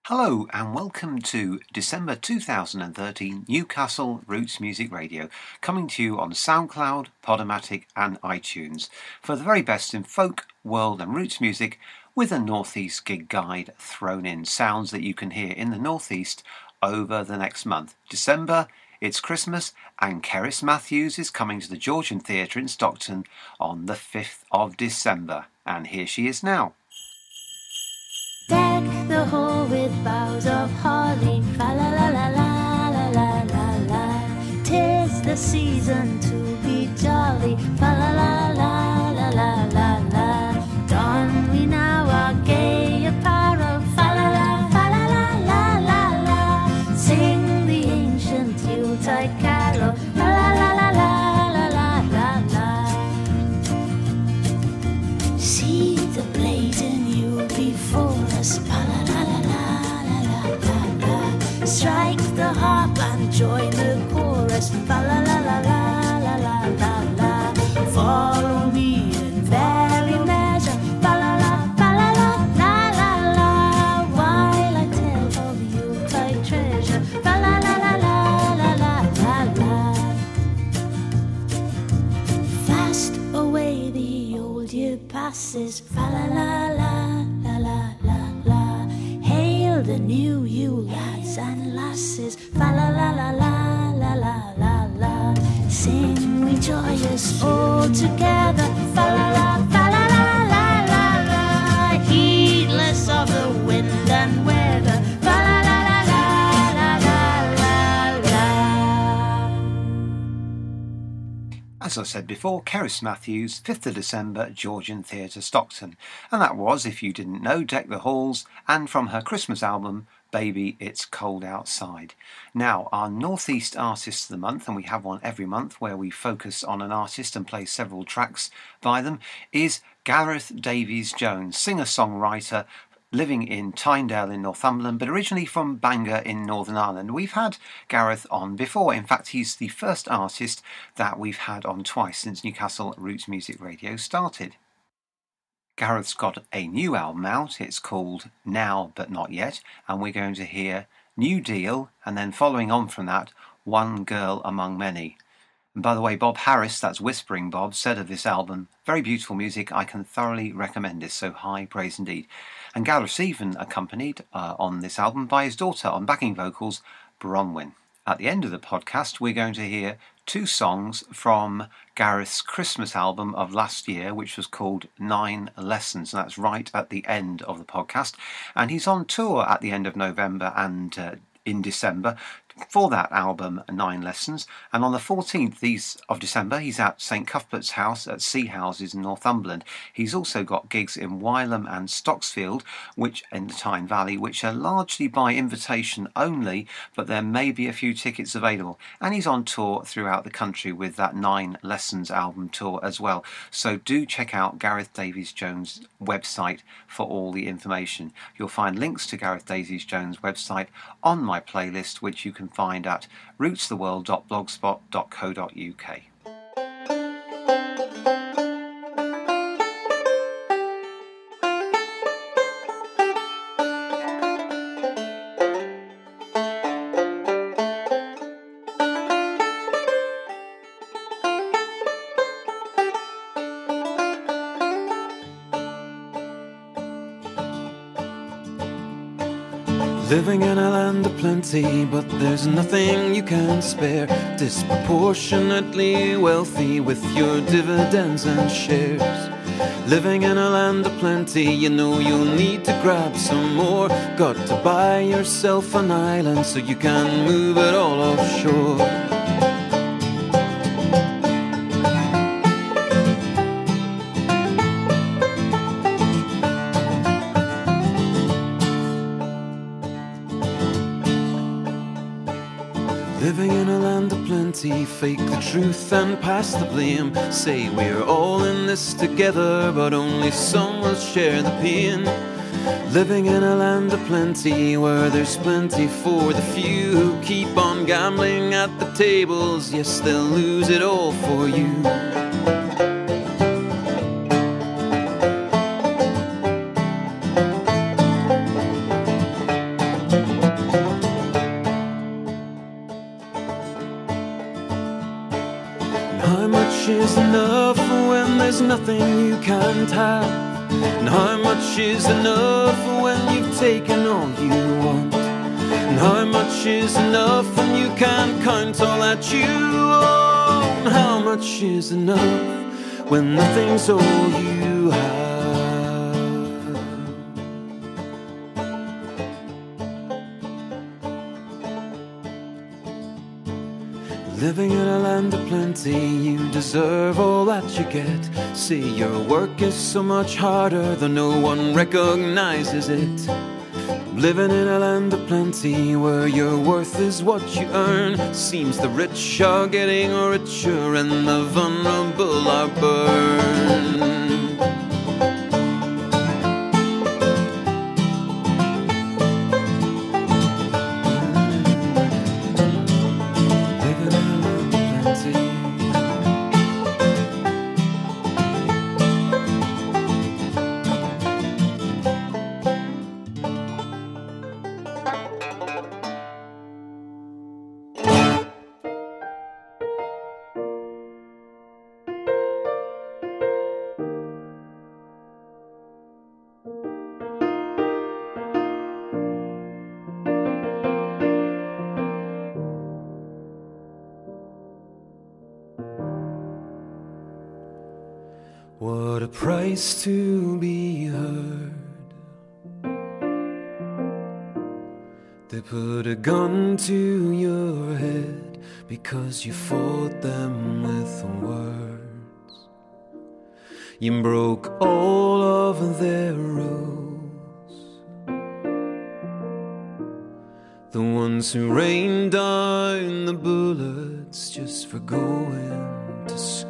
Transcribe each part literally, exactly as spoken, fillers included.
Hello and welcome to December two thousand thirteen Newcastle Roots Music Radio, coming to you on SoundCloud, Podomatic and iTunes for the very best in folk, world and roots music, with a Northeast gig guide thrown in, sounds that you can hear in the Northeast over the next month. December, it's Christmas, and Cerys Matthews is coming to the Georgian Theatre in Stockton on the fifth of December, and here she is now. Deck the hall with boughs of holly, fa la la la la la la la la. 'Tis the season to be jolly, fa la la la la la la la. Don we now our gay apparel, fa la la fa la la la la la. Sing the ancient Yuletide carol, fa la la la la la la la la. See the blazing Yule before us, fa la la la la la la la. Strike the harp and join the chorus, fa la la la la la la la la. Follow me in merry measure, fa la la fa la la la la la. While I tell of Yuletide treasure, fa la la la la la la la la. Fast away the old year passes, fa la la la la la la la. Hail the new you lads and lasses, fa la la la la la la la la. Sing we joyous all together, fa la la fa la la la la la. Heedless of the wind and weather, fa la la la la la la la la. As I said before, Cerys Matthews, fifth of December, Georgian Theatre, Stockton. And that was, if you didn't know, Deck the Halls, and from her Christmas album, Baby It's Cold Outside. Now, our Northeast Artist of the Month, and we have one every month where we focus on an artist and play several tracks by them, is Gareth Davies-Jones, singer-songwriter, living in Tynedale in Northumberland, but originally from Bangor in Northern Ireland. We've had Gareth on before. In fact, he's the first artist that we've had on twice since Newcastle Roots Music Radio started. Gareth's got a new album out. It's called Now But Not Yet, and we're going to hear New Deal, and then following on from that, One Girl Among Many. And by the way, Bob Harris, that's Whispering Bob, said of this album, very beautiful music, I can thoroughly recommend this, so high praise indeed. And Gareth's even accompanied uh, on this album by his daughter on backing vocals, Bronwyn. At the end of the podcast, we're going to hear two songs from Gareth's Christmas album of last year, which was called Nine Lessons, and that's right at the end of the podcast. And he's on tour at the end of November and uh, in December for that album, Nine Lessons. And on the fourteenth of December, he's at St Cuthbert's House at Sea Houses in Northumberland. He's also got gigs in Wylam and Stocksfield, which in the Tyne Valley, which are largely by invitation only, but there may be a few tickets available. And he's on tour throughout the country with that Nine Lessons album tour as well. So do check out Gareth Davies-Jones' website for all the information. You'll find links to Gareth Davies-Jones' website on my playlist, which you can find at roots the world dot blogspot dot co dot uk. Living in a land of plenty, but there's nothing you can spare. Disproportionately wealthy with your dividends and shares. Living in a land of plenty, you know you'll need to grab some more. Got to buy yourself an island so you can move it all offshore. Living in a land of plenty, fake the truth and pass the blame. Say we're all in this together, but only some will share the pain. Living in a land of plenty, where there's plenty for the few who keep on gambling at the tables. Yes, they'll lose it all for you. much is enough when there's nothing you can't have? And how much is enough when you've taken all you want? And how much is enough when you can't count all that you own? How much is enough when nothing's all you have? Living in a land of plenty, you deserve all that you get. See, your work is so much harder, though no one recognizes it. Living in a land of plenty, where your worth is what you earn. Seems the rich are getting richer and the vulnerable are burned. What a price to be heard. They put a gun to your head because you fought them with words. You broke all of their rules. The ones who rained down the bullets just for going to school.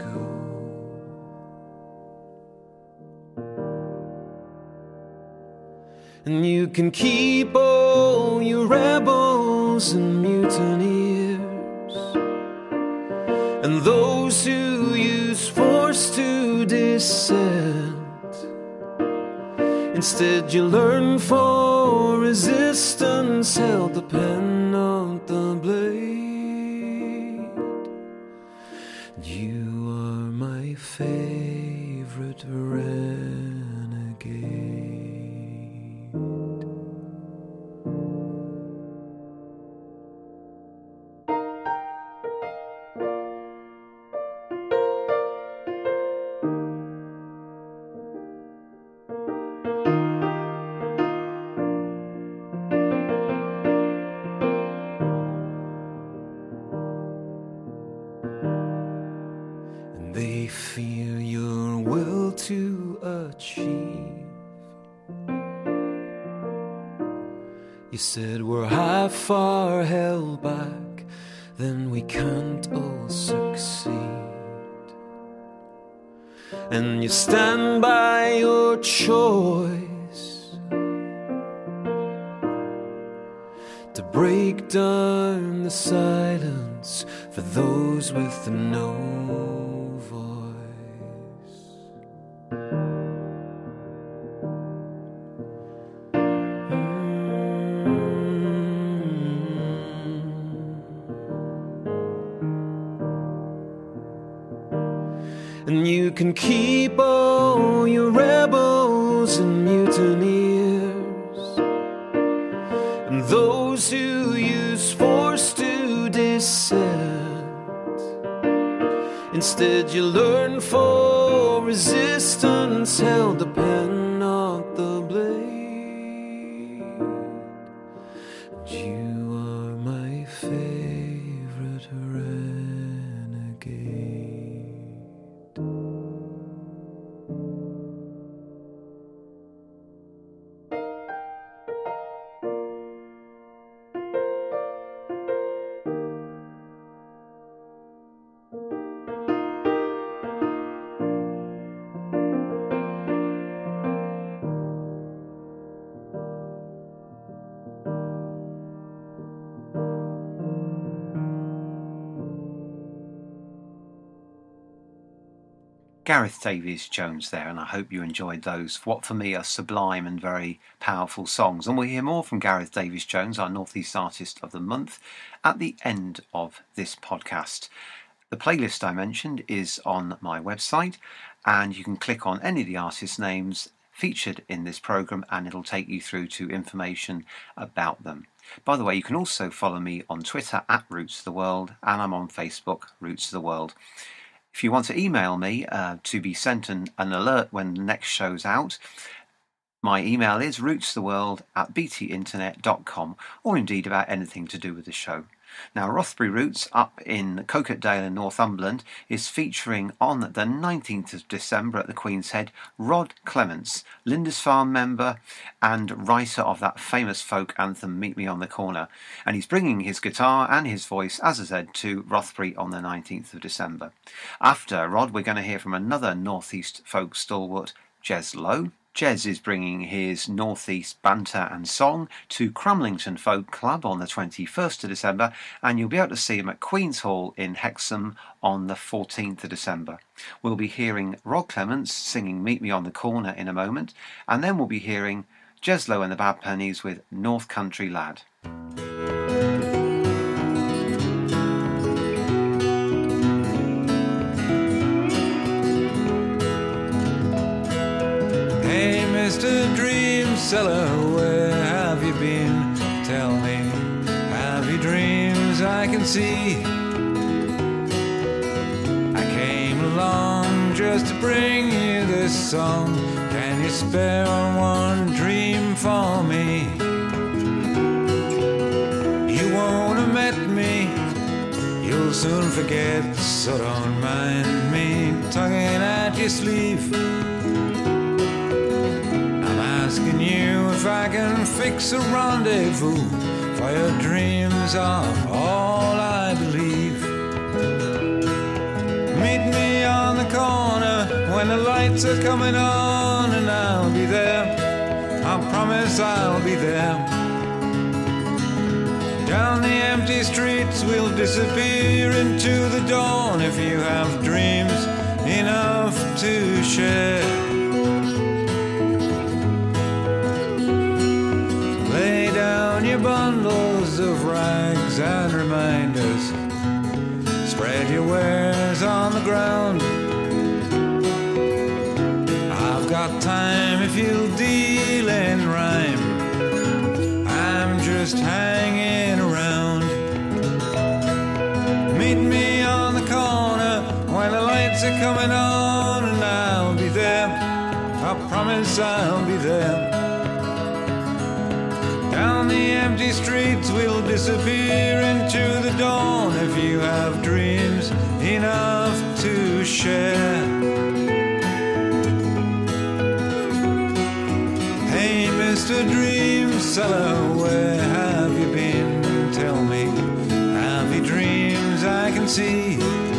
And you can keep all your rebels and mutineers, and those who use force to dissent. Instead you learn for resistance, held the pen on the blade. You are my favorite renegade. They fear your will to achieve. You said we're half far held back, then we can't all succeed. And you stand by your choice to break down the silence for those with no voice. And you can keep all your rebels and mutineers, and those who use force to dissent. Instead you learn for resistance, held the pen, not the blade. And you are my favorite renegade. Gareth Davies-Jones there, and I hope you enjoyed those, what for me are sublime and very powerful songs. And we'll hear more from Gareth Davies-Jones, our North East Artist of the Month, at the end of this podcast. The playlist I mentioned is on my website, and you can click on any of the artist names featured in this programme and it'll take you through to information about them. By the way, you can also follow me on Twitter at Roots of the World, and I'm on Facebook, Roots of the World. If you want to email me uh, to be sent an, an alert when the next show's out, my email is rootstheworld at b t internet dot com, or indeed about anything to do with the show. Now, Rothbury Roots up in Coquetdale in Northumberland is featuring on the nineteenth of December at the Queen's Head Rod Clements, Lindisfarne member and writer of that famous folk anthem Meet Me on the Corner, and he's bringing his guitar and his voice, as I said, to Rothbury on the nineteenth of December. After Rod, we're going to hear from another Northeast folk stalwart, Jez Lowe. Jez is bringing his Northeast banter and song to Crumlington Folk Club on the twenty-first of December, and you'll be able to see him at Queen's Hall in Hexham on the fourteenth of December. We'll be hearing Rod Clements singing Meet Me on the Corner in a moment, and then we'll be hearing Jez Lowe and the Bad Pennies with North Country Lad. Mister Dream Seller, where have you been? Tell me, have you dreams I can see? I came along just to bring you this song. Can you spare one dream for me? You won't have met me, you'll soon forget, so don't mind me tugging at your sleeve. Asking you if I can fix a rendezvous, for your dreams are all I believe. Meet me on the corner when the lights are coming on, and I'll be there, I promise I'll be there. Down the empty streets we'll disappear into the dawn, if you have dreams enough to share. Your bundles of rags and reminders, spread your wares on the ground. I've got time if you'll deal in rhyme, I'm just hanging around. Meet me on the corner when the lights are coming on, and I'll be there, I promise I'll be there. Down the empty streets we'll disappear into the dawn, if you have dreams enough to share. Hey, Mister Dream Seller, where have you been? Tell me, have you dreams I can see?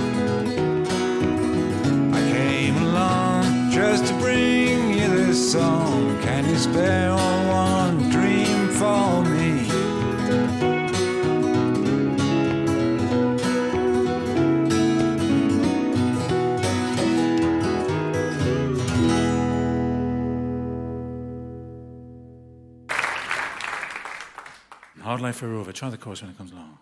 I came along just to bring you this song. Can you spare one dream for me? Hard Life for Rover. Try the chorus when it comes along.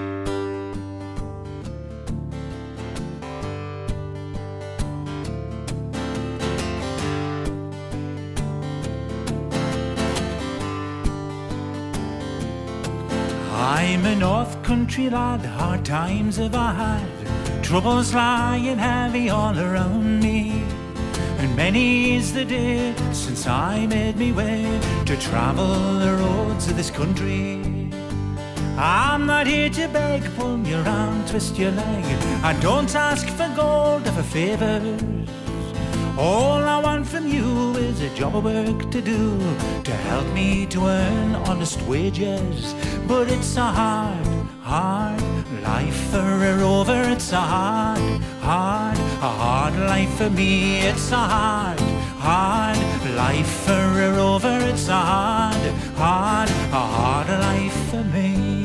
I'm a North Country lad, hard times have I had, troubles lying heavy all around me, and many is the day since I made me way to travel the roads of this country. I'm not here to beg, pull me around, twist your leg, I don't ask for gold or for favours. All I want from you is a job of work to do, to help me to earn honest wages. But it's a hard, hard life for a rover. It's a hard, hard, a hard life for me. It's a hard, hard life for a rover. It's a hard, hard, a hard life for me.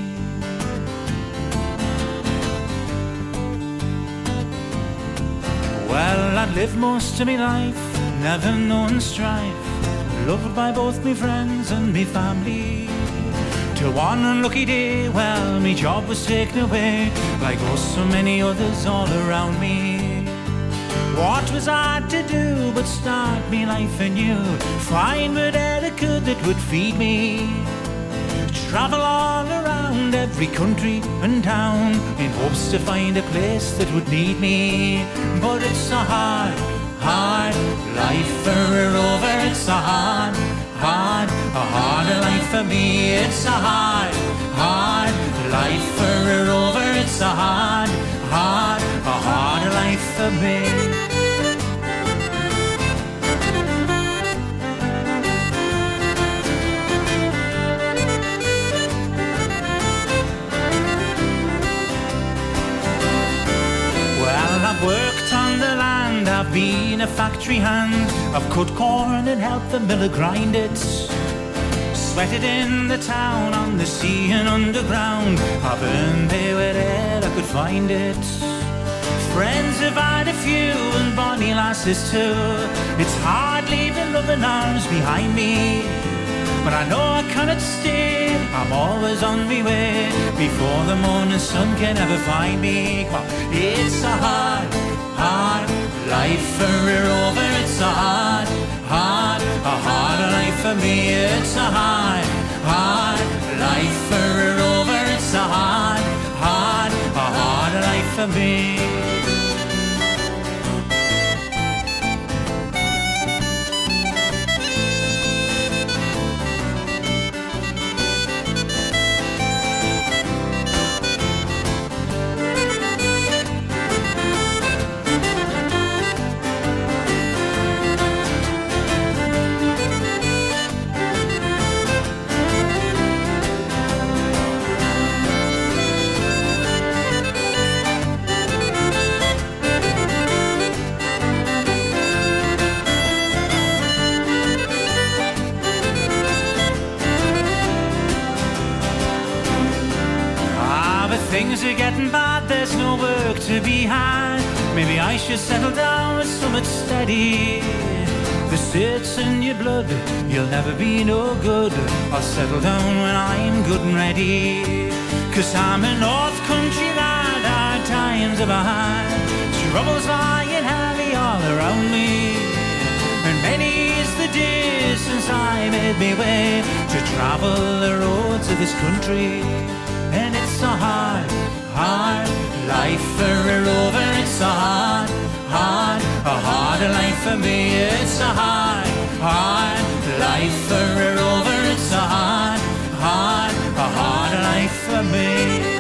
Well, I'd lived most of me life, never known strife, loved by both me friends and me family. Till one unlucky day, well, me job was taken away, like oh so many others all around me. What was I to do but start me life anew, find whatever I could that would feed me, travel all around every country and town in hopes to find a place that would need me. But it's a hard, hard life for a rover, it's a hard, hard, a harder life for me. It's a hard, hard life for a rover, it's a hard, hard, a harder life for me. I've worked on the land, I've been a factory hand, I've cut corn and helped the miller grind it, sweated in the town, on the sea and underground, I've earned pay wherever I could find it. Friends have had a few and bonny lasses too, it's hard leaving loving arms behind me, but I know I cannot stay, I'm always on my way, before the morning sun can ever find me. Come on. It's a hard, hard life for a rover, it's a hard, hard, a harder life for me. It's a hard, hard life for a rover, it's a hard, hard, a harder life for me. Things are getting bad, there's no work to be had. Maybe I should settle down with something steady. The state's in your blood, you'll never be no good. I'll settle down when I'm good and ready. Cause I'm a North Country lad, hard times are behind. Troubles lying heavy all around me, and many is the day since I made me way to travel the roads of this country. And it's a hard, hard life for a rover, it's a hard, hard, a harder life for me. It's a hard, hard life for a rover, it's a hard, hard, a harder life for me.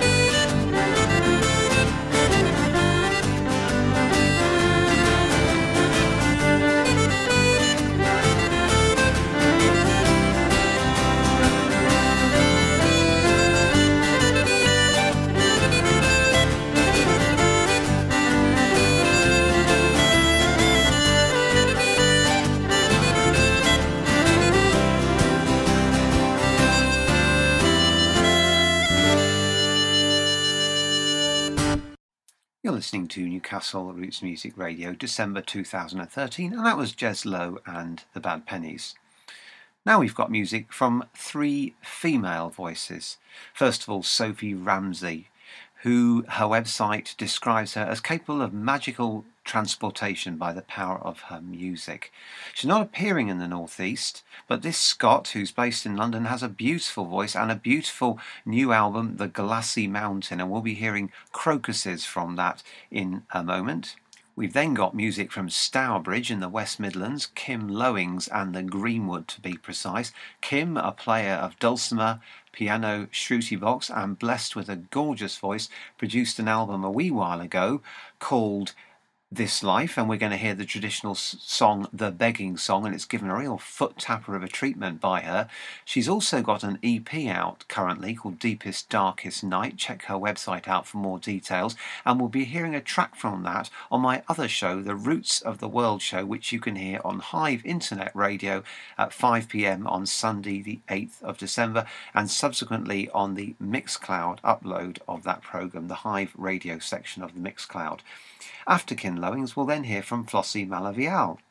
You're listening to Newcastle Roots Music Radio, December two thousand thirteen, and that was Jez Lowe and the Bad Pennies. Now we've got music from three female voices. First of all, Sophie Ramsey, who her website describes her as capable of magical transportation by the power of her music. She's not appearing in the Northeast, but this Scot, who's based in London, has a beautiful voice and a beautiful new album, The Glassy Mountain, and we'll be hearing Crocuses from that in a moment. We've then got music from Stourbridge in the West Midlands, Kim Lowings and the Greenwood to be precise. Kim, a player of dulcimer, piano, shruti box, and blessed with a gorgeous voice, produced an album a wee while ago called This Life, and we're going to hear the traditional song The Begging Song, and it's given a real foot tapper of a treatment by her. She's also got an E P out currently called Deepest Darkest Night. Check her website out for more details, and we'll be hearing a track from that on my other show, The Roots of the World Show, which you can hear on Hive Internet Radio at five p m on Sunday the eighth of December, and subsequently on the Mixcloud upload of that programme, the Hive radio section of the Mixcloud. After Kim Lowings, we'll then hear from Flossie Malavial.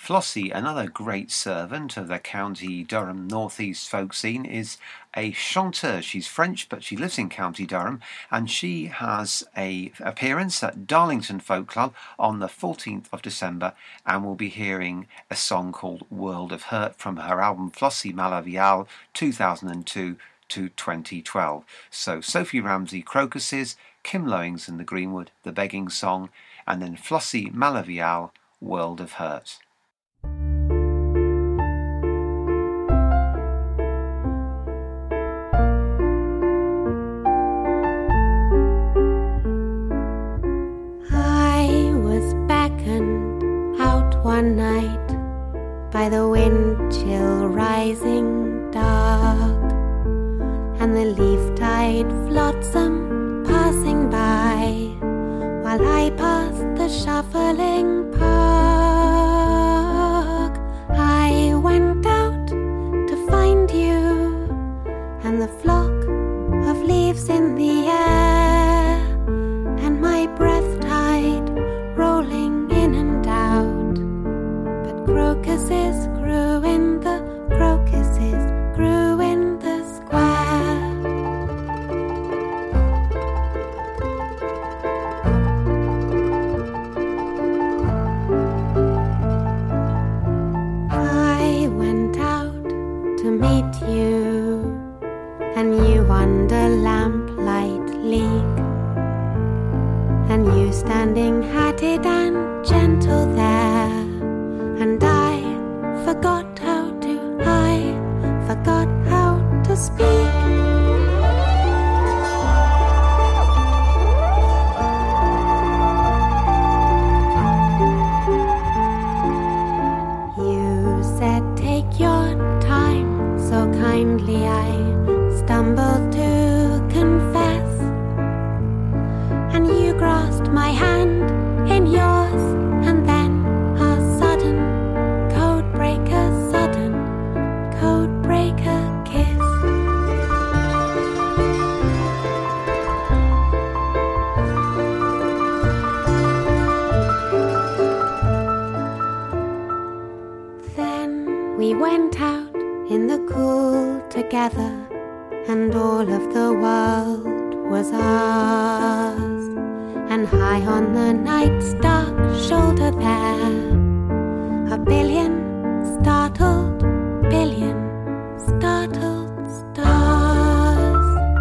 Flossie, another great servant of the County Durham North East folk scene, is a chanteuse. She's French, but she lives in County Durham, and she has a appearance at Darlington Folk Club on the fourteenth of December, and we'll be hearing a song called World of Hurt from her album Flossie Malavial two thousand two to twenty twelve. So Sophie Ramsey, Crocuses, Kim Lowings and the Greenwood, The Begging Song, and then Flossie Malavial, World of Hurt. One night by the wind chill rising dark, and the leaf tide flotsam passing by, while I passed the shuffling park. I went out to find you, and the flock of leaves in the air, and my breath tide rolling in and out. Crocuses grew in the, crocuses grew in the square. I went out to meet you, and you under lamplight leak, and you standing hatted and gentle there. And I forgot how to, I forgot how to speak. You said take your time, so kindly I stumbled to confess, and you grasped my hand in yours, and then we went out in the cool together, and all of the world was ours. And high on the night's dark shoulder there, a billion startled, billion startled stars.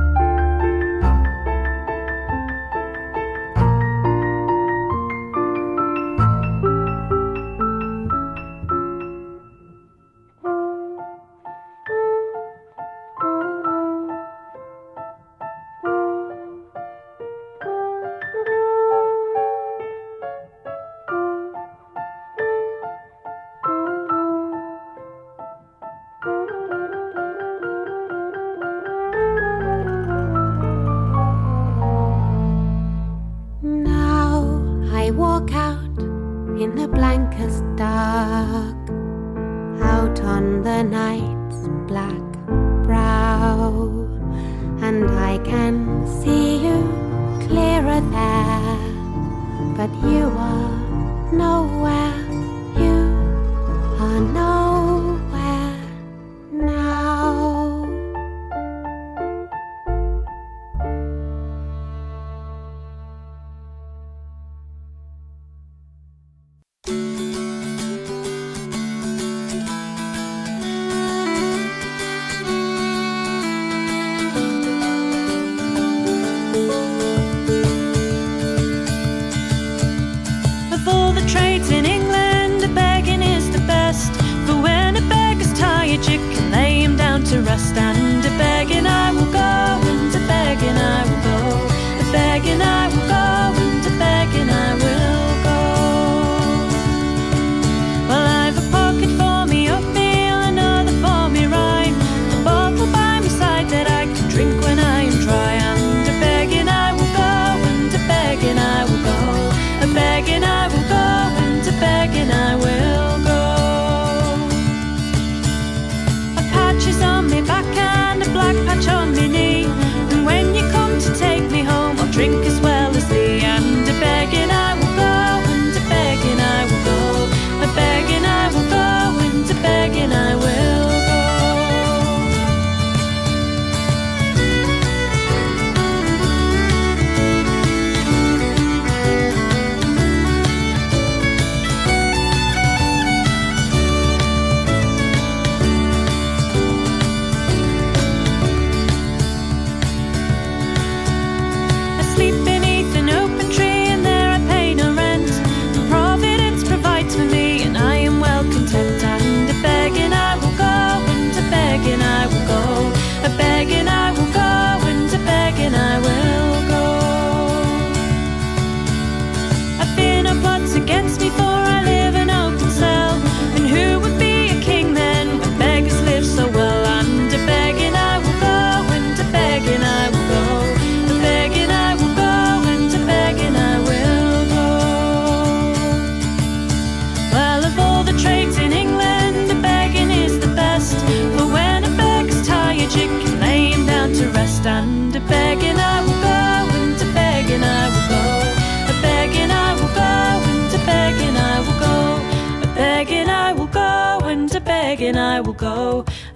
Walk out in the blankest dark, out on the night's black brow, and I can see you clearer there, but you are nowhere, you are nowhere now.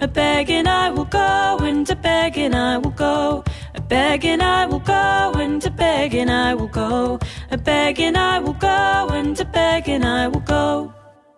a begging I will go, and a begging I will go, a begging I will go, and a begging I will go, a begging I will go, and a begging I will go.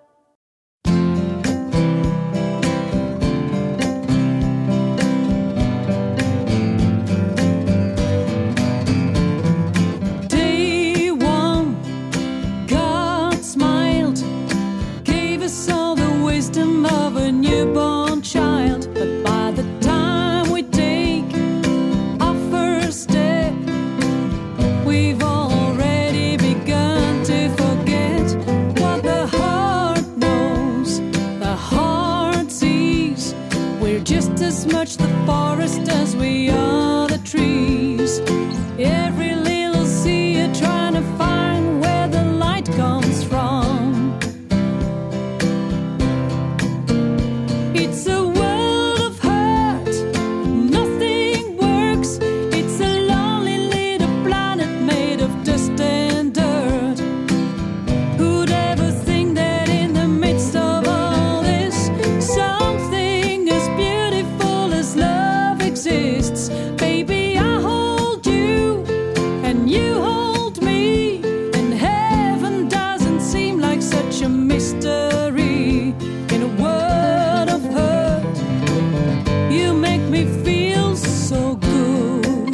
Newborn child, but by the time we take our first step, we've already begun to forget what the heart knows, the heart sees. We're just as much the forest as we are the trees. Every little seer trying to find where the light comes from. It's a world of hurt, nothing works. It's a lonely little planet made of dust and dirt. Who'd ever think that in the midst of all this, something as beautiful as love exists? Baby, I hold you, and you hold me, and heaven doesn't seem like such a mystery. In a world of hurt, you make me feel so good.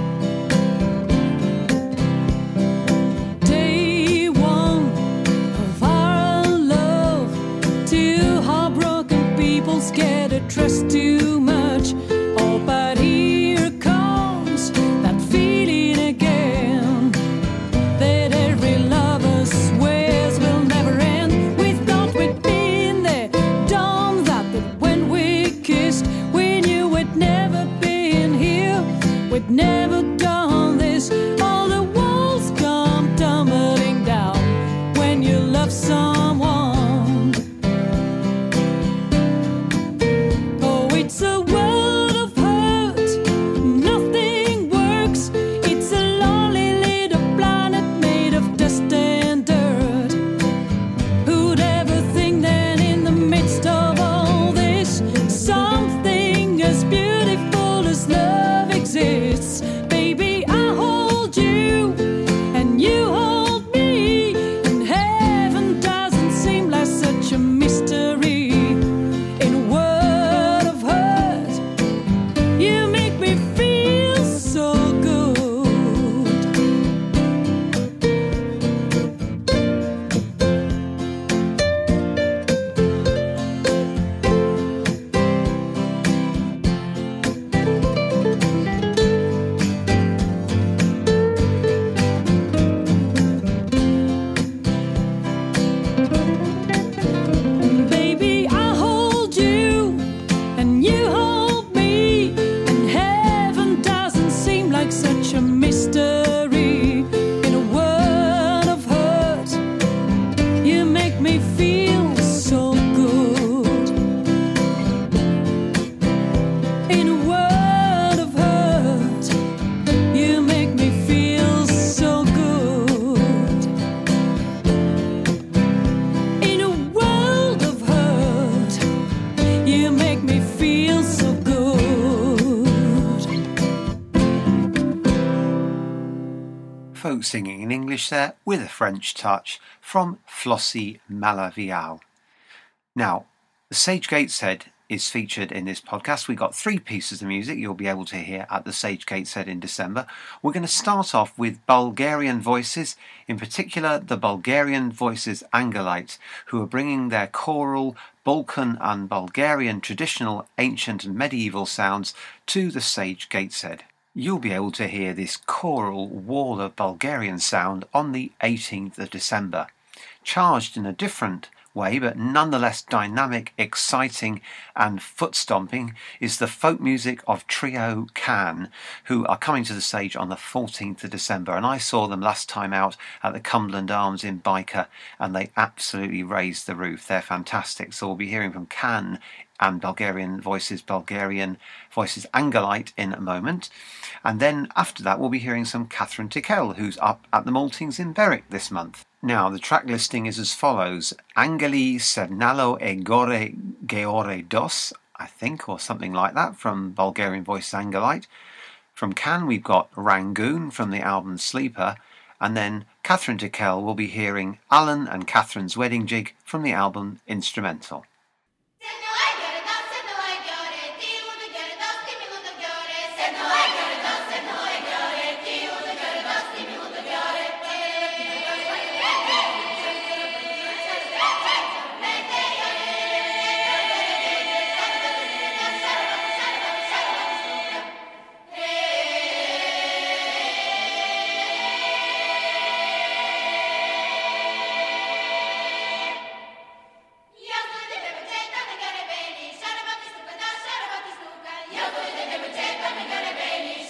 Day one of our love, two heartbroken people scared to trust too much. Oh, but here comes that feeling again, that every lover swears will never end. We thought we'd been there, done that, but when we kissed, we knew we'd never been here, we'd never done this. All the walls come tumbling down when you love someone. Oh, it's a world of hurt, nothing works. It's a lonely little planet made of dust and dirt. Who'd ever think that in the midst of all this, something as beautiful as love exists? Baby, I hold you, and you hold me, and heaven doesn't seem like such a mystery. In a world of hurt, you make me feel so good. Baby, I hold you, and you hold me, and heaven doesn't seem like such a mystery. In a world of hurt, you make me feel so good. In a world of hurt, you make me feel so good. In a world of hurt, you make me feel so good. Folk singing in English there with a French touch from Flossie Malavial. Now, the Sage Gateshead is featured in this podcast. We've got three pieces of music you'll be able to hear at the Sage Gateshead in December. We're going to start off with Bulgarian voices, in particular the Bulgarian Voices Angelites, who are bringing their choral, Balkan and Bulgarian traditional, ancient and medieval sounds to the Sage Gateshead. You'll be able to hear this choral wall of Bulgarian sound on the eighteenth of December. Charged in a different way, but nonetheless dynamic, exciting and foot-stomping, is the folk music of Trio Can, who are coming to the stage on the fourteenth of December. And I saw them last time out at the Cumberland Arms in Byker, and they absolutely raised the roof. They're fantastic. So we'll be hearing from Can and Bulgarian Voices, Bulgarian Voices Angelite in a moment. And then after that, we'll be hearing some Catherine Tickell, who's up at the Maltings in Berwick this month. Now, the track listing is as follows: Angeli Sernalo e Gore Geore Dos, I think, or something like that, from Bulgarian voice Zangalite. From Cannes, we've got Rangoon from the album Sleeper. And then Catherine Tickell will be hearing Alan and Catherine's Wedding Jig from the album Instrumental. Beni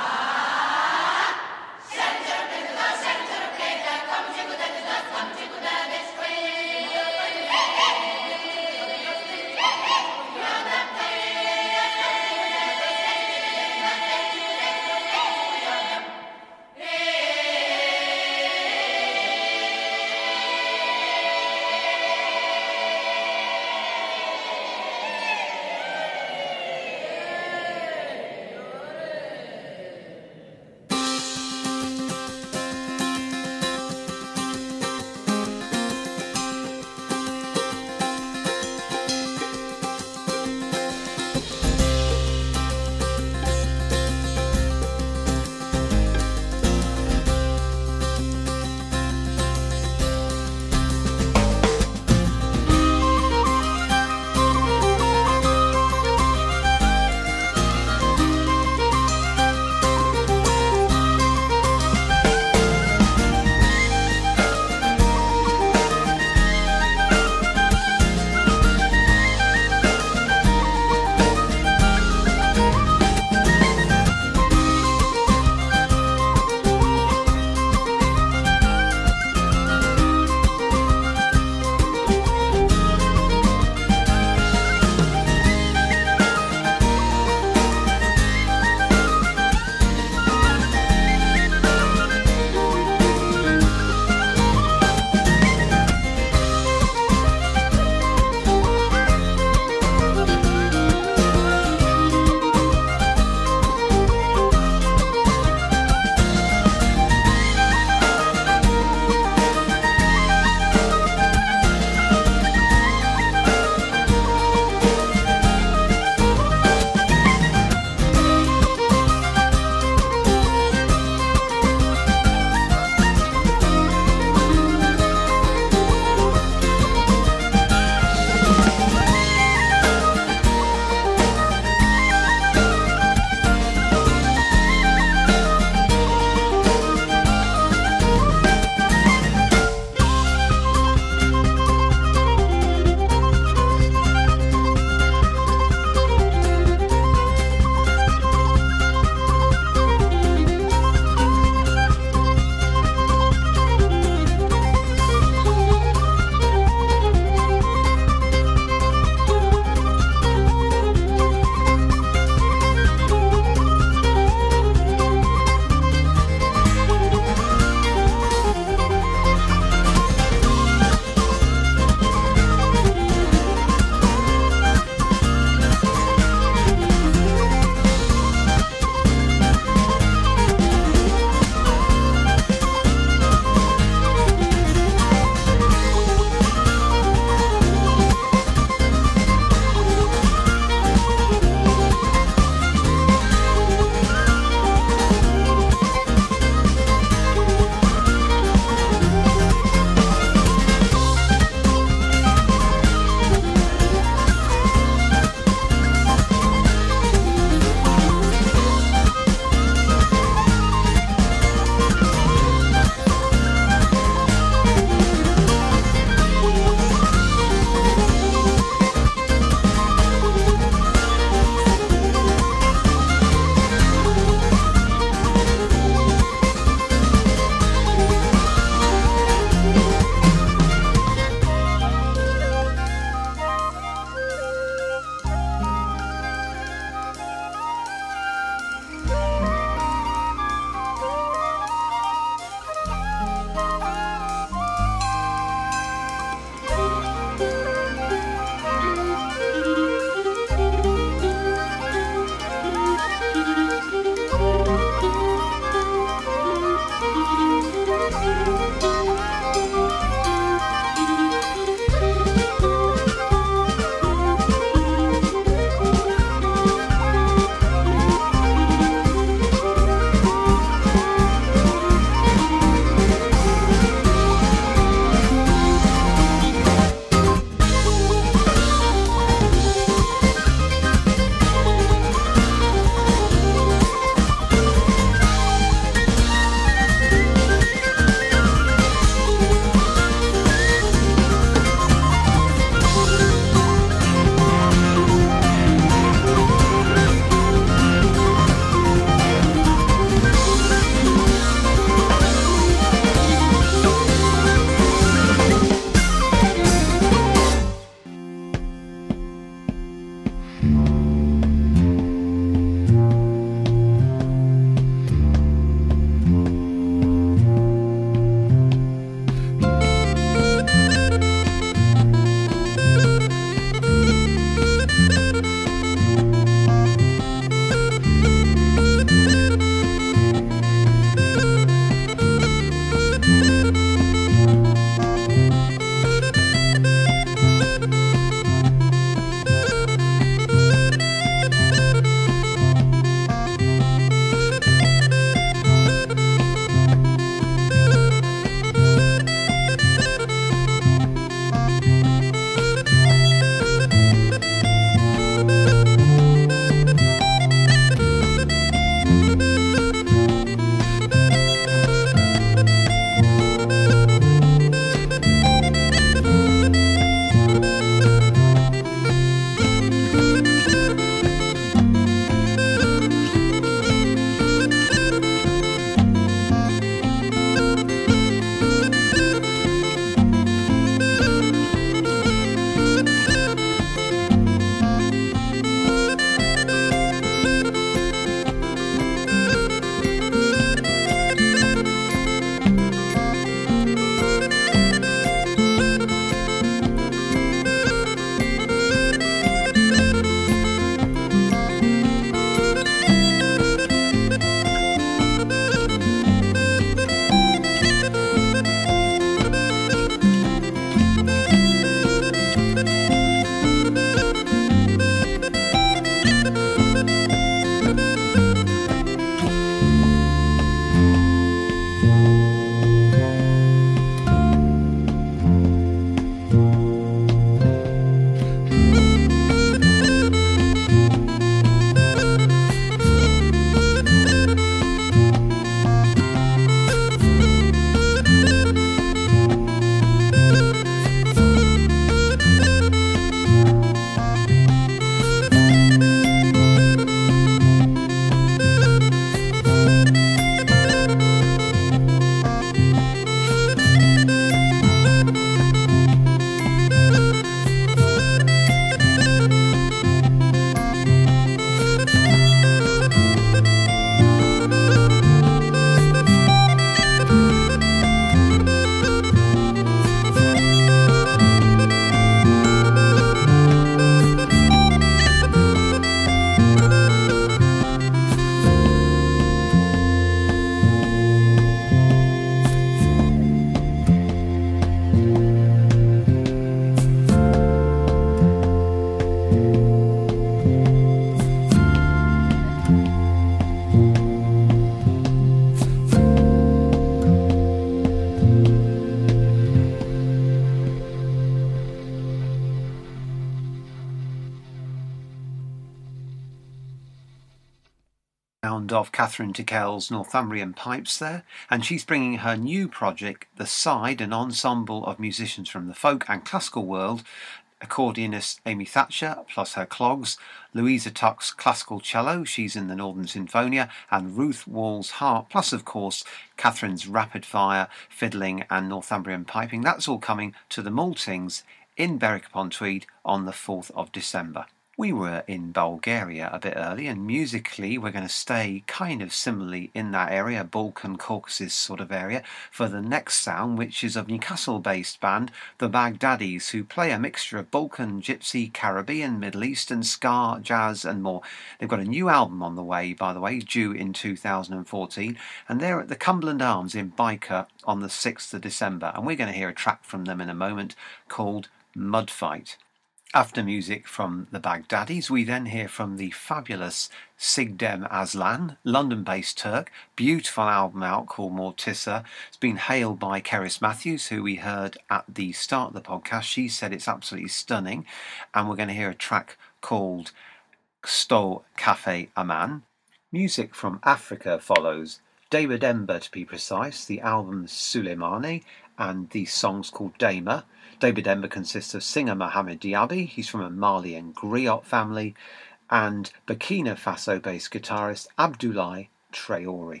sound of Catherine Tickell's Northumbrian pipes there, and she's bringing her new project, The Side, an ensemble of musicians from the folk and classical world, accordionist Amy Thatcher plus her clogs, Louisa Tuck's classical cello, she's in the Northern Sinfonia, and Ruth Wall's harp, plus of course Catherine's rapid fire fiddling and Northumbrian piping. That's all coming to the Maltings in Berwick-upon-Tweed on the fourth of December. We were in Bulgaria a bit early, and musically we're going to stay kind of similarly in that area, Balkan Caucasus sort of area, for the next sound, which is of Newcastle-based band The Baghdadis, who play a mixture of Balkan, Gypsy, Caribbean, Middle Eastern, ska, jazz and more. They've got a new album on the way, by the way, due in two thousand fourteen, and they're at the Cumberland Arms in Byker on the sixth of December, and we're going to hear a track from them in a moment called Mud Fight. After music from the Baghdadis, we then hear from the fabulous Sigdem Aslan, London-based Turk. Beautiful album out called Mortissa. It's been hailed by Keris Matthews, who we heard at the start of the podcast. She said it's absolutely stunning. And we're going to hear a track called Sto Cafe Aman. Music from Africa follows. David Ember, to be precise. The album Suleimani, and the song's called Dama. David Ember consists of singer Mohamed Diaby, he's from a Mali and Griot family, and Burkina Faso-based guitarist Abdoulaye Traoré.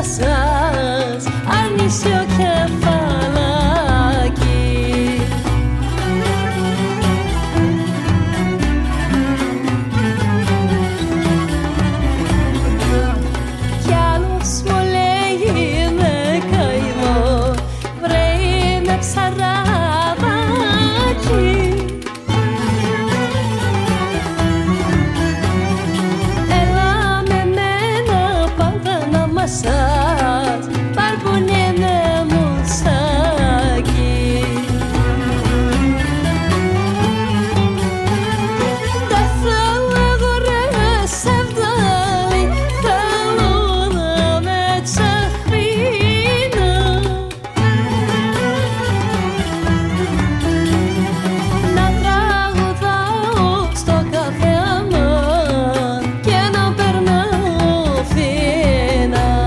masas Arnisio kefalaki Kialos moleyime kaymo Vremek saravaki Masat, barbuneme musaki Defale gore sevdali Feluna metsahbina Natrahu dao stoka fema Kena perna fina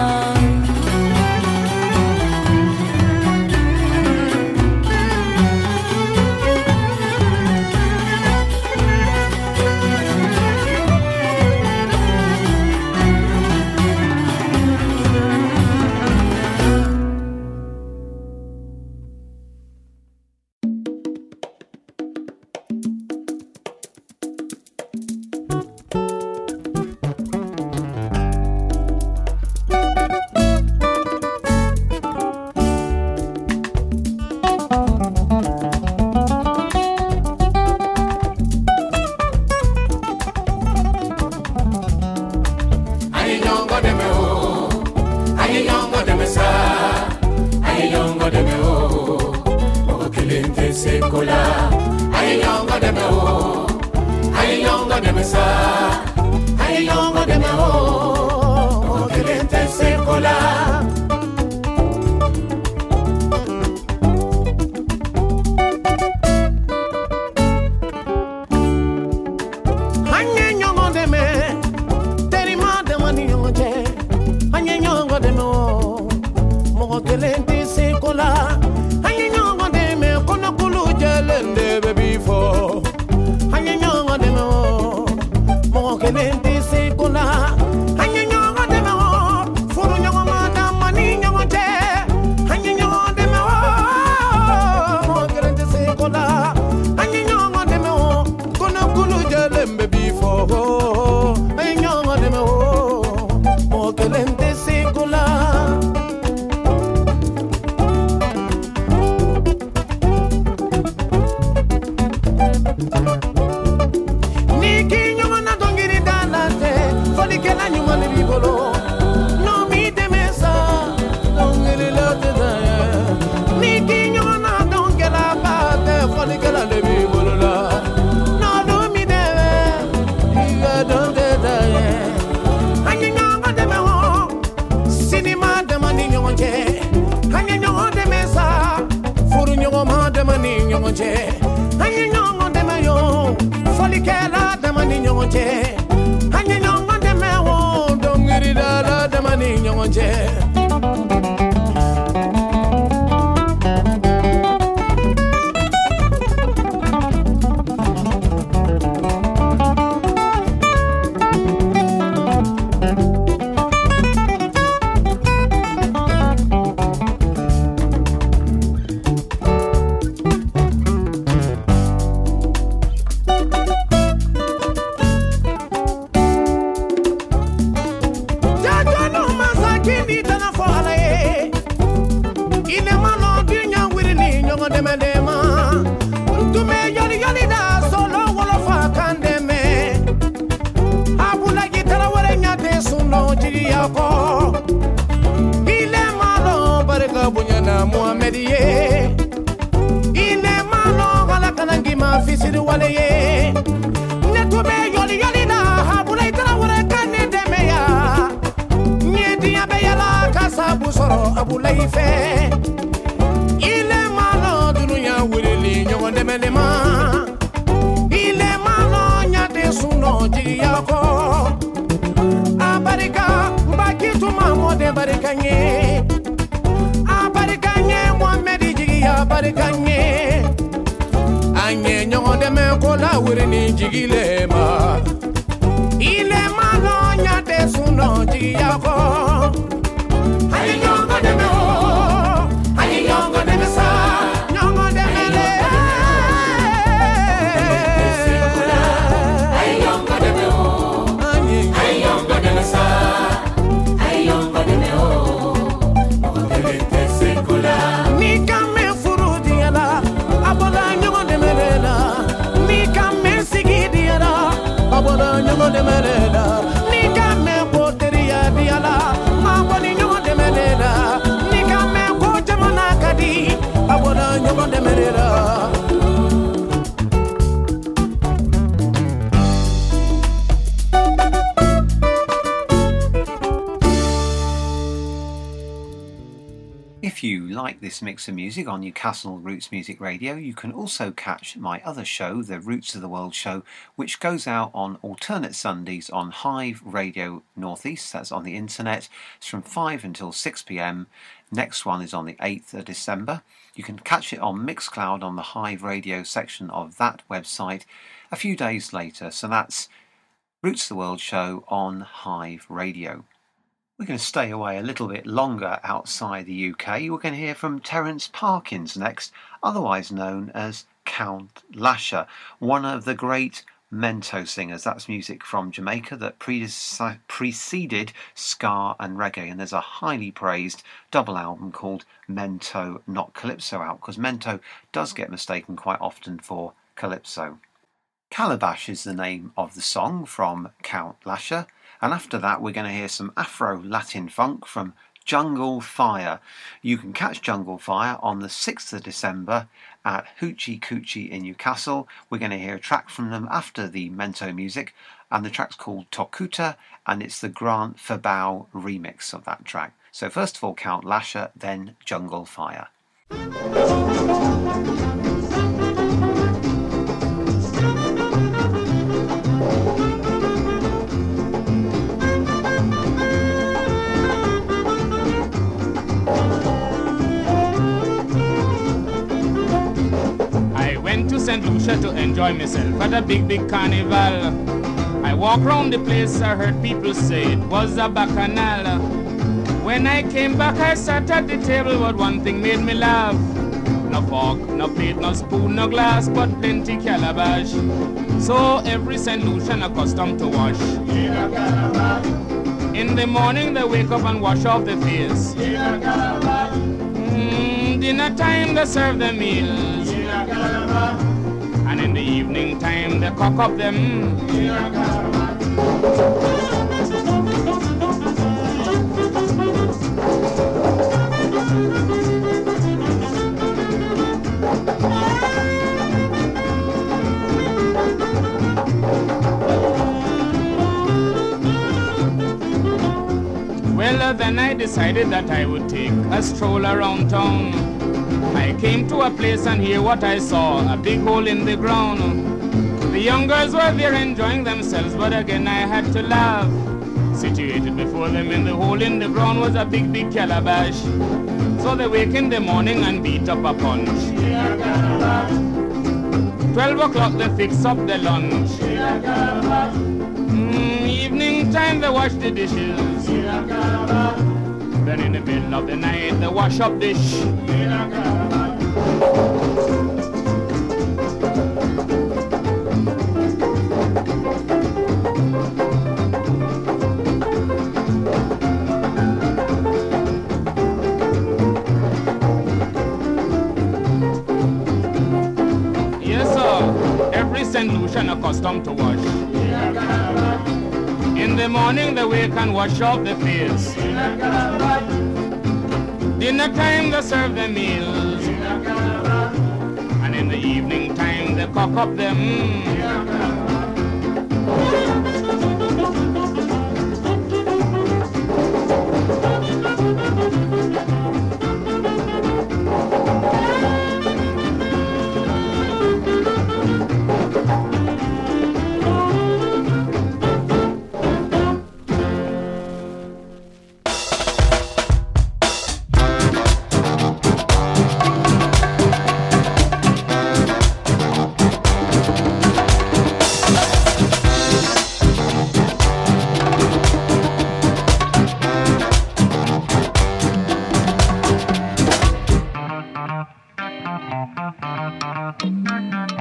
Barikanye, Abarikanye, Mohamed Jigia Barikanye, Anye Nyon de Mekola Wirini Jigilema, Ilema no Nyate Suno Jiako, If you like this mix of music on Newcastle Roots Music Radio, you can also catch my other show, the Roots of the World show, which goes out on alternate Sundays on Hive Radio Northeast. That's on the internet. It's from five until six p m. Next one is on the eighth of December. You can catch it on Mixcloud on the Hive Radio section of that website a few days later. So that's Roots of the World show on Hive Radio. We're going to stay away a little bit longer outside the U K. We're going to hear from Terence Parkins next, otherwise known as Count Lasher, one of the great Mento singers. That's music from Jamaica that pre- preceded ska and reggae, and there's a highly praised double album called Mento Not Calypso out, because Mento does get mistaken quite often for Calypso. Calabash is the name of the song from Count Lasher. And after that, we're going to hear some Afro-Latin funk from Jungle Fire. You can catch Jungle Fire on the sixth of December at Hoochie Coochie in Newcastle. We're going to hear a track from them after the Mento music, and the track's called Tokuta, and it's the Grant Fabau remix of that track. So first of all, Count Lasher, then Jungle Fire. To Saint Lucia to enjoy myself at a big, big carnival. I walked round the place, I heard people say it was a bacchanal. When I came back, I sat at the table, but one thing made me laugh. No fork, no plate, no spoon, no glass, but plenty calabash. So every Saint Lucian accustomed to wash. In the morning, they wake up and wash off their face. Mm, dinner time, they serve their meals. And in the evening time they cock up them. Well, uh, then I decided that I would take a stroll around town. I came to a place and here what I saw, a big hole in the ground. The young girls were there enjoying themselves, but again I had to laugh. Situated before them in the hole in the ground was a big, big calabash. So they wake in the morning and beat up a punch. Twelve o'clock they fix up the lunch. Mm, evening time they wash the dishes. Then in the middle of the night they wash up dish. Yes, sir. Every Saint Lucian accustomed to wash. In the morning they wake and wash off the face. Dinner time they serve the meals. And in the evening time they cock up them.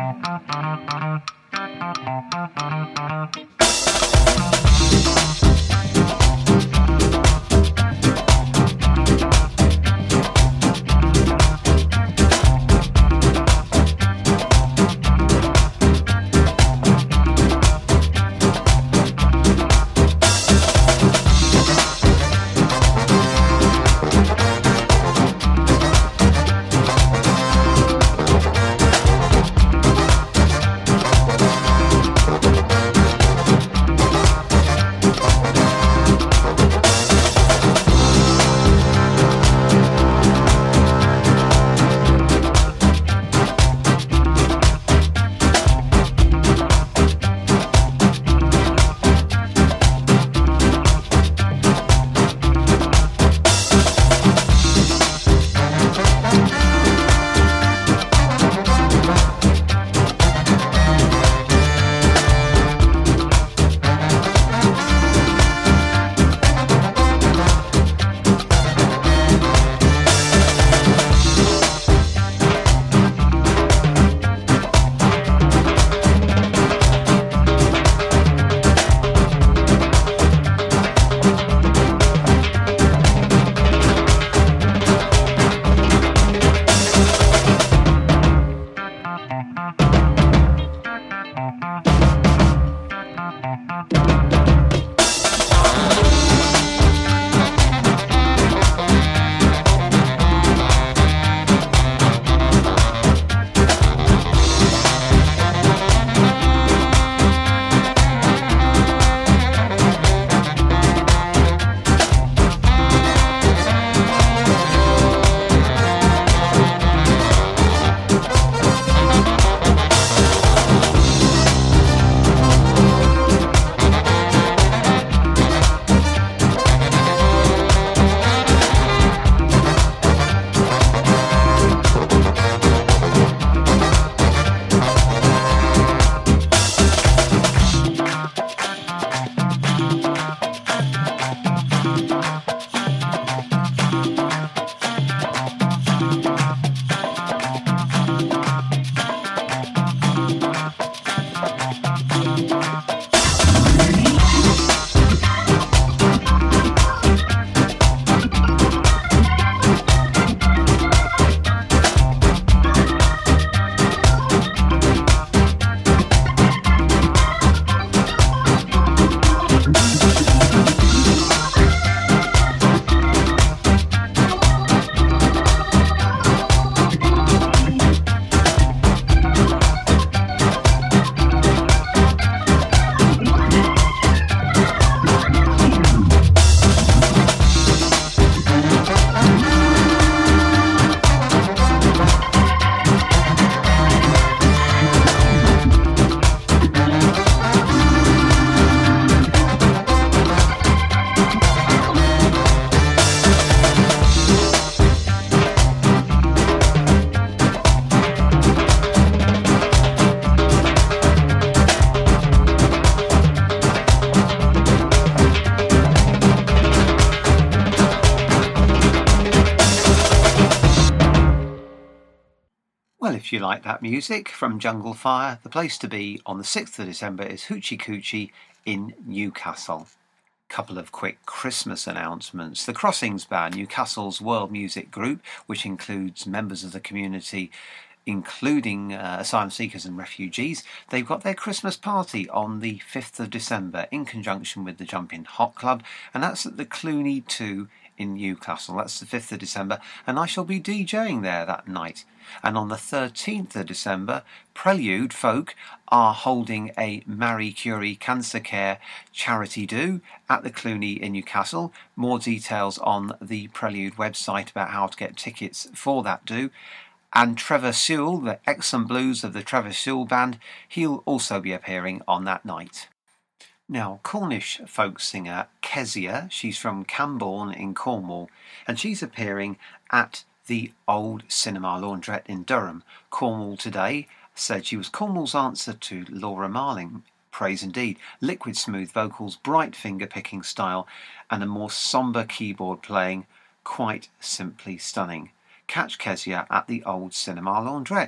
Well, if you like that music from Jungle Fire, the place to be on the sixth of December is Hoochie Coochie in Newcastle. Couple of quick Christmas announcements. The Crossings Band, Newcastle's world music group, which includes members of the community including uh, asylum seekers and refugees, they've got their Christmas party on the fifth of December in conjunction with the Jumping Hot Club, and that's at the Cluny two in Newcastle. That's the fifth of December, and I shall be DJing there that night. And on the thirteenth of December, Prelude Folk are holding a Marie Curie Cancer Care charity do at the Cluny in Newcastle. More details on the Prelude website about how to get tickets for that do. And Trevor Sewell, the excellent blues of the Trevor Sewell Band, he'll also be appearing on that night. Now, Cornish folk singer Kezia, she's from Camborne in Cornwall, and she's appearing at the Old Cinema Laundrette in Durham. Cornwall Today said she was Cornwall's answer to Laura Marling. Praise indeed. Liquid smooth vocals, bright finger-picking style, and a more sombre keyboard playing. Quite simply stunning. Catch Kezia at the Old Cinema Laundrette.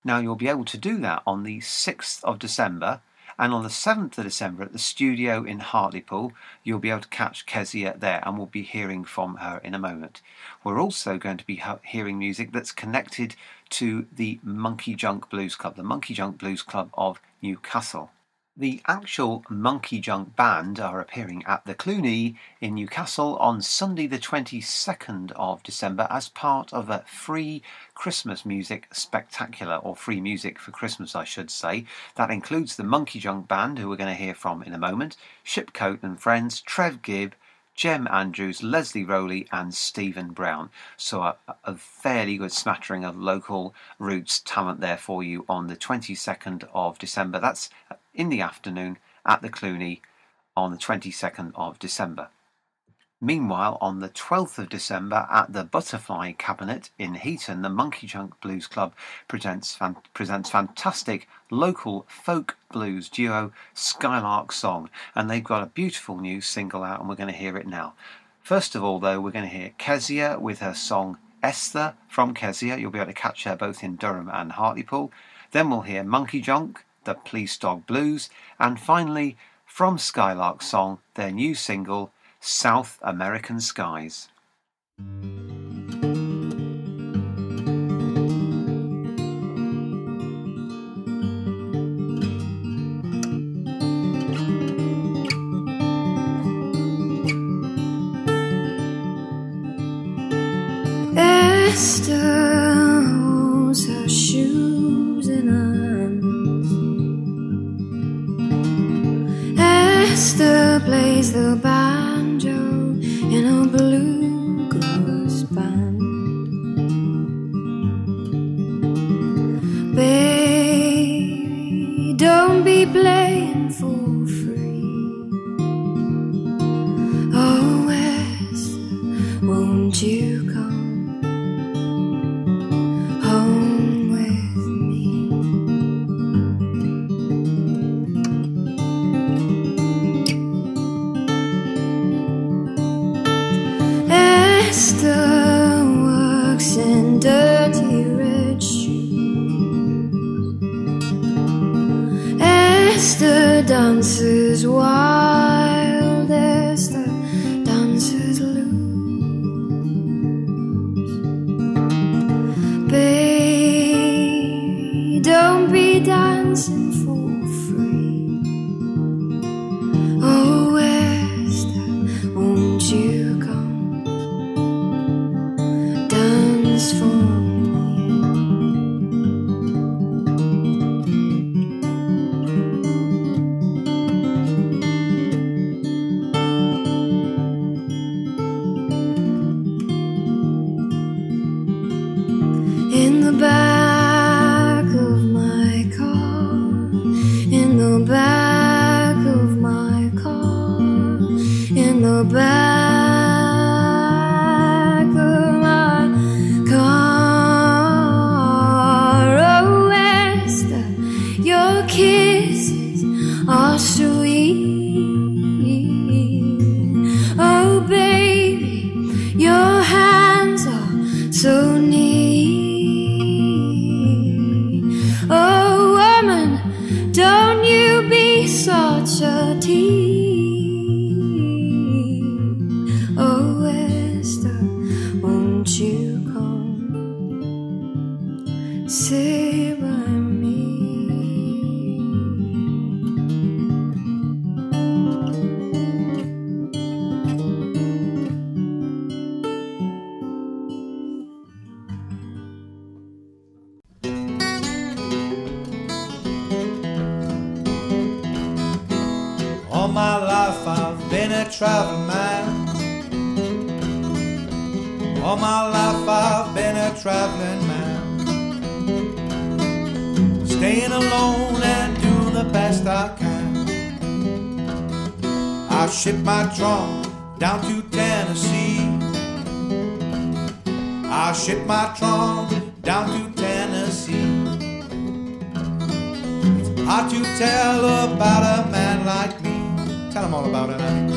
Now you'll be able to do that on the sixth of December, and on the seventh of December at the studio in Hartlepool, you'll be able to catch Kezia there, and we'll be hearing from her in a moment. We're also going to be hearing music that's connected to the Monkey Junk Blues Club, the Monkey Junk Blues Club of Newcastle. The actual Monkey Junk Band are appearing at the Cluny in Newcastle on Sunday the twenty-second of December as part of a free Christmas music spectacular, or free music for Christmas I should say. That includes the Monkey Junk Band, who we're going to hear from in a moment, Shipcoat and Friends, Trev Gibb, Jem Andrews, Leslie Rowley and Stephen Brown. So a, a fairly good smattering of local roots talent there for you on the twenty-second of December. That's in the afternoon at the Cluny on the twenty-second of December. Meanwhile, on the twelfth of December at the Butterfly Cabinet in Heaton, the Monkey Junk Blues Club presents, fan, presents fantastic local folk blues duo Skylark Song, and they've got a beautiful new single out and we're going to hear it now. First of all though, we're going to hear Kezia with her song Esther from Kezia. You'll be able to catch her both in Durham and Hartlepool. Then we'll hear Monkey Junk, the Police Dog Blues, and finally from Skylark Song, their new single South American Skies. Esther holds her shoes in her hands. Esther plays the banjo in a bluegrass band. Baby, don't be playing for free. Oh, Esther, won't you come home with me? Esther works in dirty red shoes. Esther dances wild. Esther dances loose. Babe, don't be dancing for free. Oh, Esther, won't you come dance for me? In the back of my car, in the back of my car, in the back of my car. Oh, Esther, your kisses are sweet. Oh, baby, your hands are so neat. Oh, woman, don't you be such a tease. Oh, Esther, won't you come sit by me? All my life I've been a traveling man. All my life I've been a traveling man. Staying alone and doing the best I can. I shipped my trunk down to Tennessee. I shipped my trunk down to Tennessee. It's hard to tell about a man like me. Tell them all about it, Annie.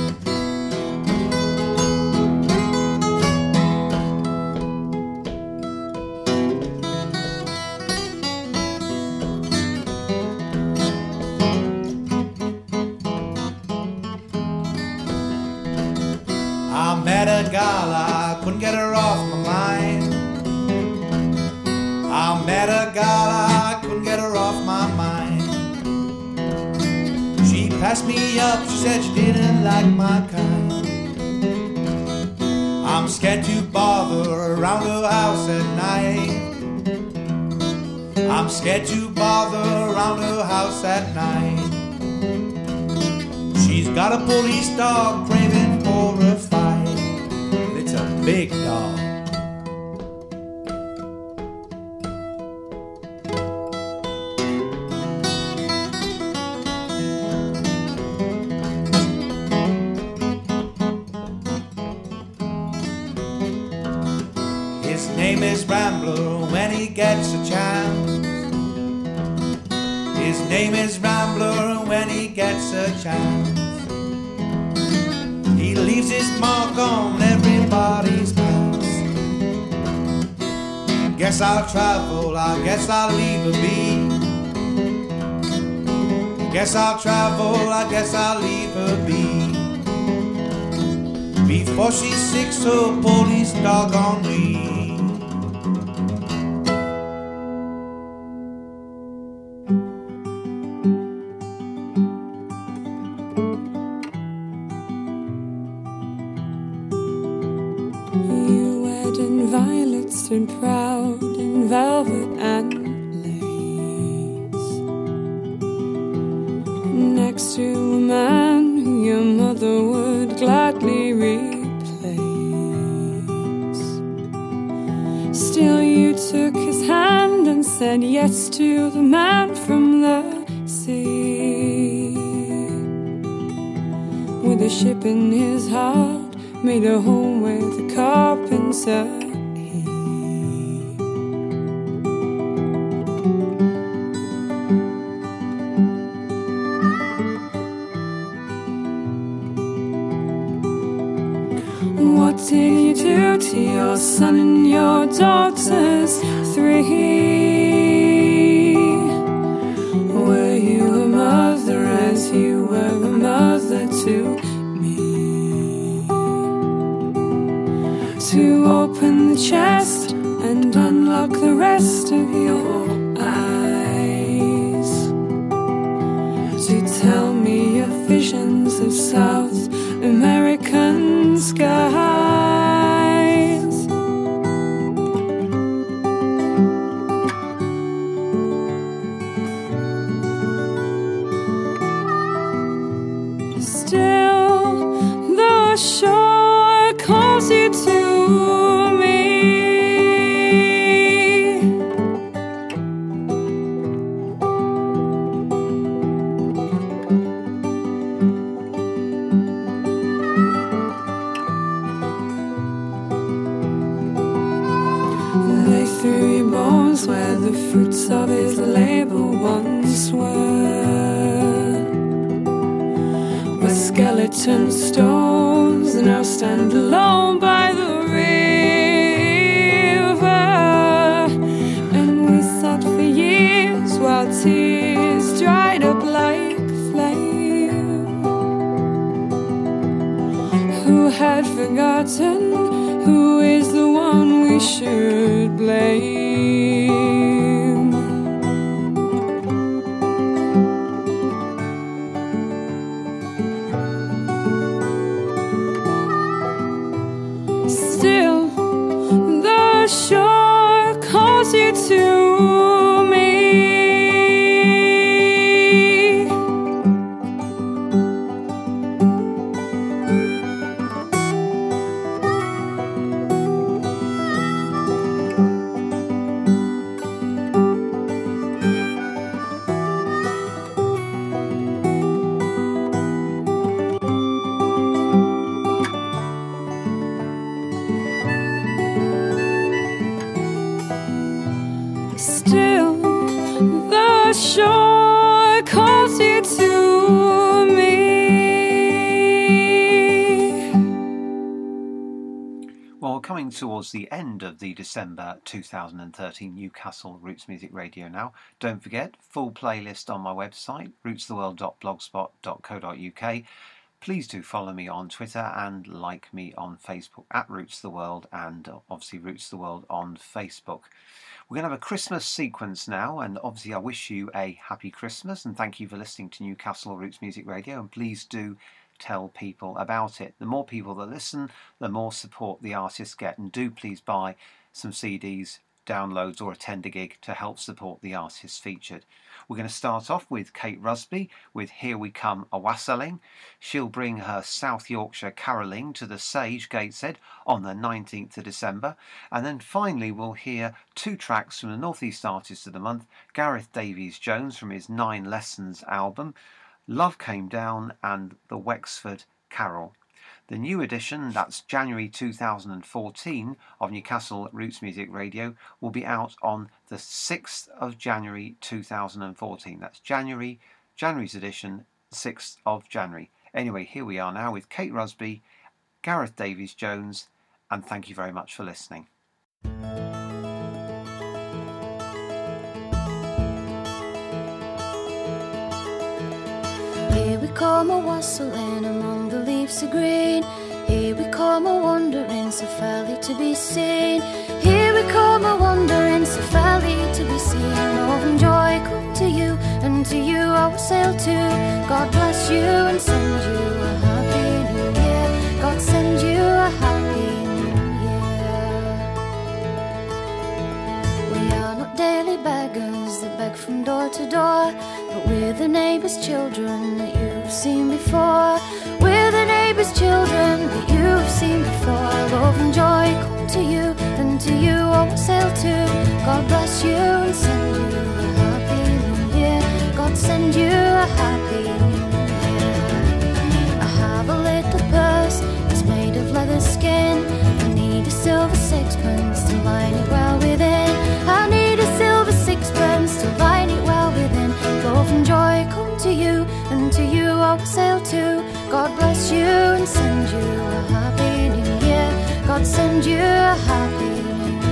passed me up, she said she didn't like my kind. I'm scared to bother around her house at night. I'm scared to bother around her house at night. She's got a police dog craving for a fight. It's a big dog. His name is Rambler when he gets a chance. His name is Rambler when he gets a chance. He leaves his mark on everybody's pants. Guess I'll travel, I guess I'll leave a be. Guess I'll travel, I guess I'll leave her be. Before she sicks her police dog on me. And proud in velvet and lace, next to a man who your mother would gladly replace. Still you took his hand and said yes to the man from the sea. With a ship in his heart, made a home with a carpenter. What did you do to your son and your daughters three? Were you a mother as you were a mother to me? To open the chest and unlock the rest of your eyes, to tell me your visions of South American skies. Still, the shore calls you to me. Where the fruits of his labor once were, where skeleton stones now stand alone by the river. And we sat for years while tears dried up like flame. Who had forgotten? Who is the one we should blame? Still, the shore calls you to me. Still, the shore calls you to me. Well, we're coming towards the end of the December two thousand thirteen Newcastle Roots Music Radio now. Don't forget, full playlist on my website, roots the world dot blogspot dot co dot uk. please do follow me on Twitter and like me on Facebook at Roots of the World, and obviously Roots of the World on Facebook. We're going to have a Christmas sequence now, and obviously I wish you a happy Christmas and thank you for listening to Newcastle Roots Music Radio, and please do tell people about it. The more people that listen, the more support the artists get, and do please buy some C Ds, downloads or attend a gig to help support the artists featured. We're going to start off with Kate Rusby with Here We Come a Wassailing. She'll bring her South Yorkshire carolling to the Sage, Gateshead, on the nineteenth of December. And then finally we'll hear two tracks from the North East Artist of the Month, Gareth Davies-Jones from his Nine Lessons album, Love Came Down and the Wexford Carol. The new edition, that's January two thousand fourteen, of Newcastle Roots Music Radio, will be out on the sixth of January two thousand fourteen. That's January, January's edition, sixth of January. Anyway, here we are now with Kate Rusby, Gareth Davies-Jones, and thank you very much for listening. Here we come a wassailing among the leaves of green. Here we come a wandering so fairly to be seen. Here we come a wandering so fairly to be seen. Love and joy come to you, and to you I will sail too. God bless you and send you a happy new year. God send you a happy new year. We are not daily beggars that beg from door to door, but we're the neighbours' children that you've seen before. We're the neighbours' children that you've seen before. Love and joy come to you, and to you I will sail too. God bless you and send you a happy new year. God send you a happy new year. I have a little purse, it's made of leather skin. I need a silver sixpence to line it well within. I need a silver sixpence to line it well within. Love and joy come to you, and to you I will sail too. God bless you and send you a happy new year. God send you a happy new year.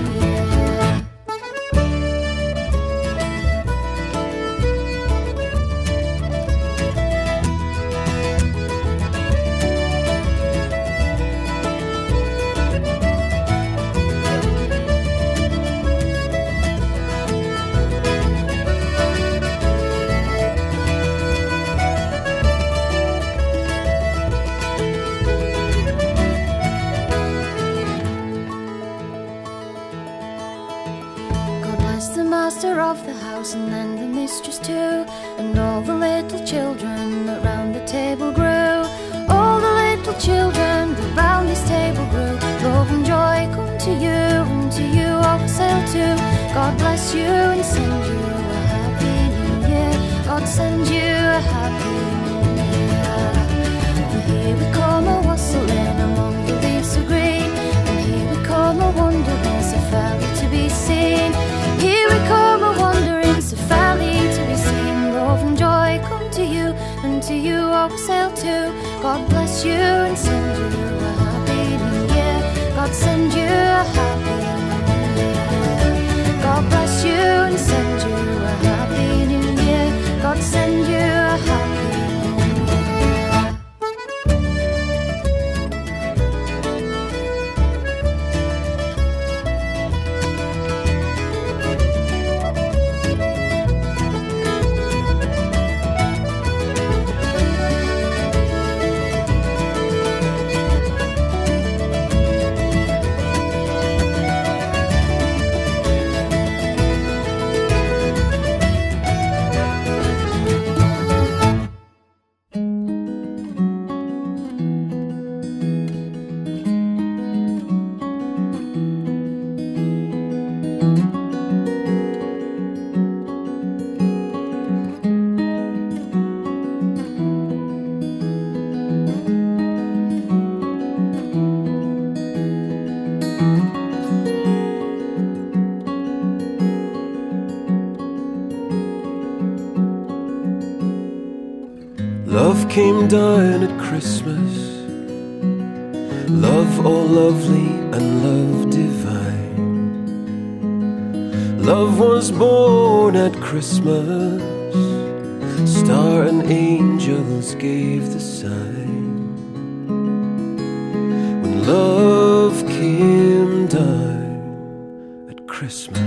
Of the house, and then the mistress too, and all the little children that round the table grew. All the little children that round this table grew. Love and joy come to you, and to you I will sail too. God bless you and send you a happy new year. God send you a happy new year. And here we come a wassailing among the leaves of green, and here we come a wandering so fairly to be seen. Here we come a wandering so fairly to be seen. Love and joy come to you, and to you I will sail too. God bless you and send you a happy new year. God send you a happy new year. God bless you and send you a happy new year. God send you a happy new year. Love came down at Christmas, love all lovely and love divine. Love was born at Christmas, star and angels gave the sign. love came down at Christmas.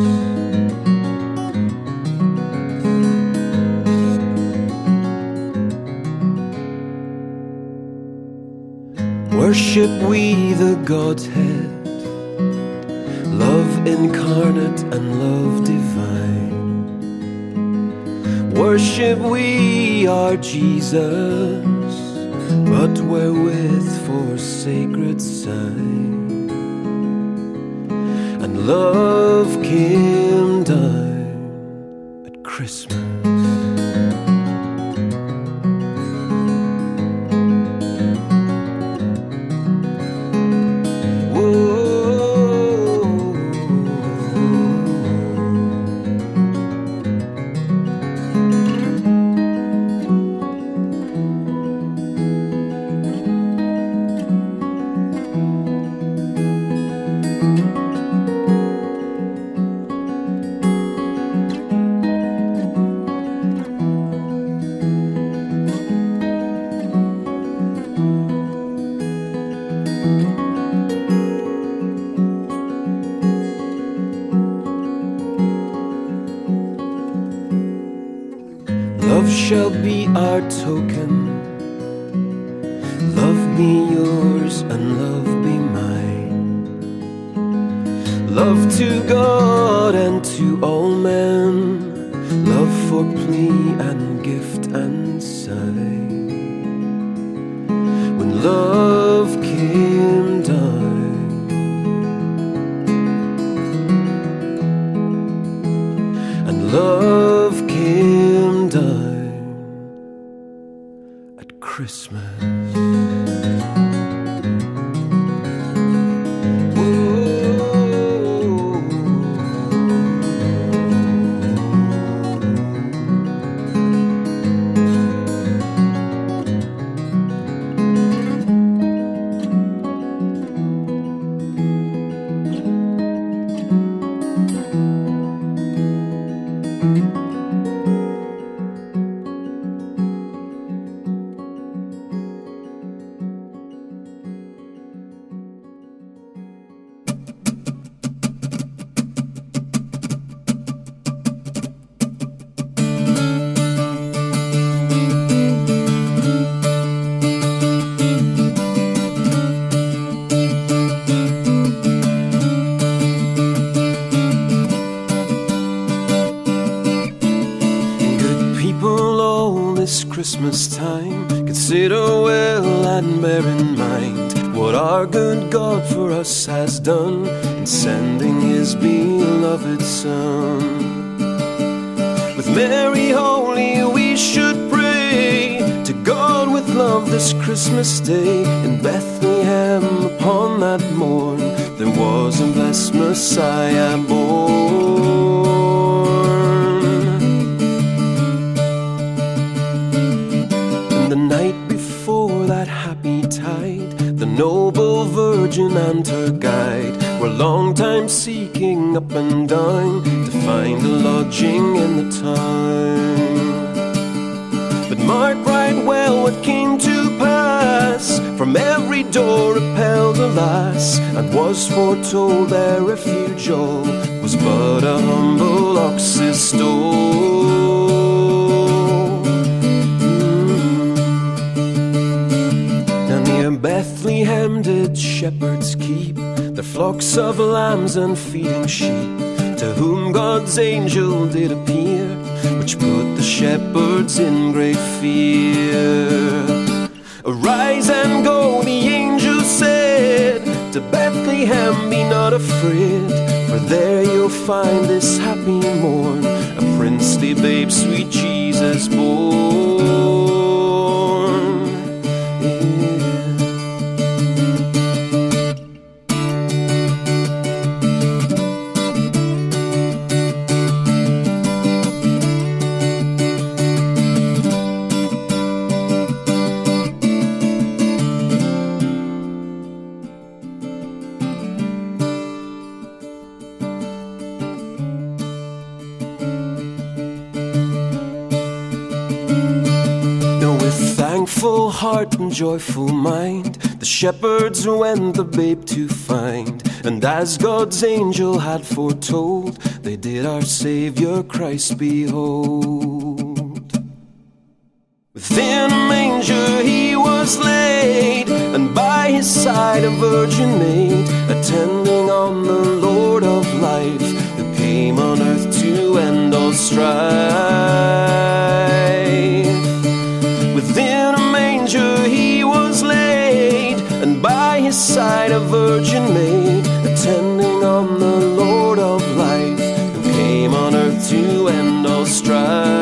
Worship we the Godhead, love incarnate and love divine. Worship we our Jesus, but wherewith for sacred sign. And love came down at Christmas. Love shall be our token. Love be yours and love be mine. Love to God and to all men. Love for plea and gift and sign. When love came down, and love came down at Christmas. Christmas time, consider well and bear in mind what our good God for us has done in sending his beloved Son. With Mary Holy we should pray to God with love this Christmas day. In Bethlehem upon that morn there was a blessed Messiah born. The night before that happy tide, the noble Virgin and her guide were long time seeking up and down to find a lodging in the town. But mark right well what came to pass. From every door repelled a lass, and was foretold their refuge all was but a humble ox's stall. Bethlehem did shepherds keep their flocks of lambs and feeding sheep, to whom God's angel did appear, which put the shepherds in great fear. Arise and go, the angel said, to Bethlehem be not afraid, for there you'll find this happy morn a princely babe, sweet Jesus born. Heart and joyful mind, the The shepherds went the babe to find, and as God's angel had foretold, they did our Savior Christ behold. Within a manger he was laid, and by his side a virgin maid, attending on the Lord of life, who came on earth to end all strife. Within a manger he was laid, and by his side a virgin maid, attending on the Lord of life, who came on earth to end all strife.